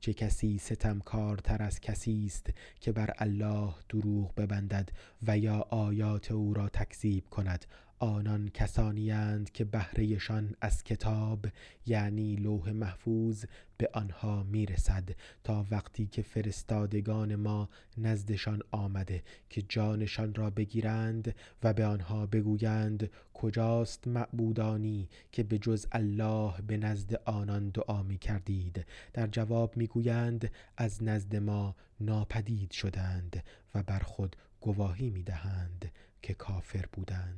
چه کسی ستمکارتر از کسی است که بر الله دروغ ببندد و یا آیات او را تکذیب کند. آنان کسانی اند که بهره شان از کتاب یعنی لوح محفوظ به آنها میرسد تا وقتی که فرستادگان ما نزدشان آمده که جانشان را بگیرند و به آنها بگویند کجاست معبودانی که به جز الله به نزد آنان دعا می کردید؟ در جواب میگویند از نزد ما ناپدید شدند و بر خود گواهی میدهند که کافر بودند.